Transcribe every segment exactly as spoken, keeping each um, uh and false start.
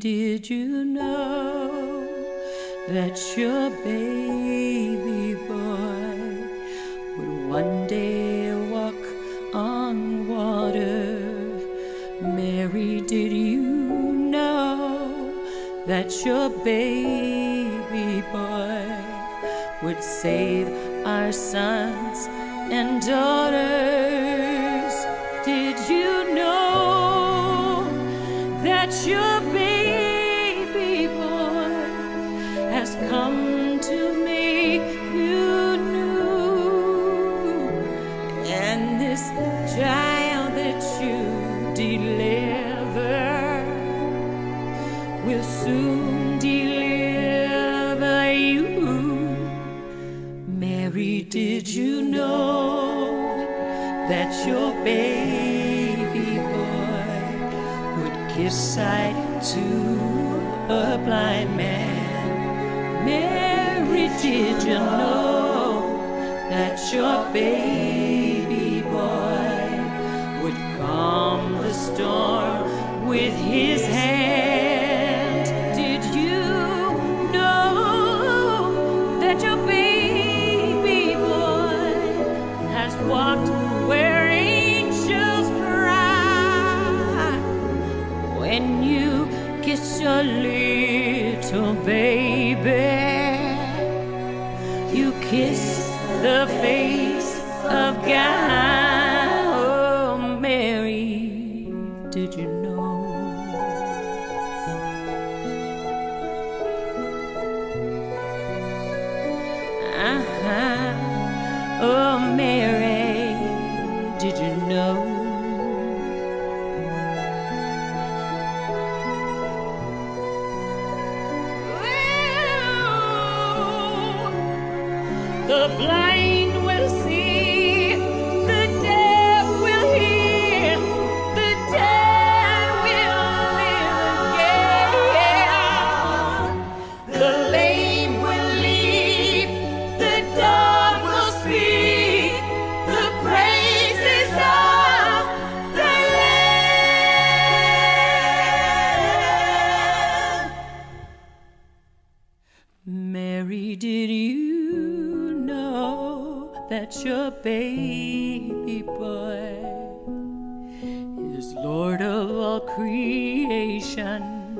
did you know that your baby boy would one day walk on water? Mary, did you know that your baby boy would save our sons and daughters? Did you know that your baby boy has come to make you new? And this child that you deliver will soon deliver you. Mary, did you know that your baby boy would give sight to a blind man? Mary, did you know that your baby boy would calm the storm with his hand? Did you know that your baby boy has walked where angels cry? When you kiss your little baby, you kiss the face of God. Oh, Mary, did you know? Uh-huh. Oh, Mary, did you know? The blind will see, the deaf will hear, the dead will live again. The lame will leap, the dumb will speak, the praises of the Lamb. Mary, did you know that your baby boy is Lord of all creation?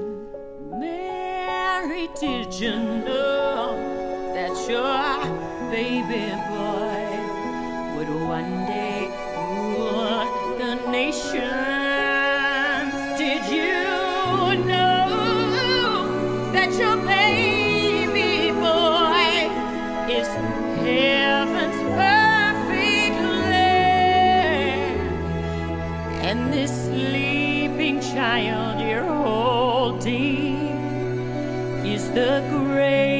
Mary, did you know that your baby boy would one day rule the nations? Did you know that your baby boy is heaven's perfect Lamb? And this sleeping child you're holding is the great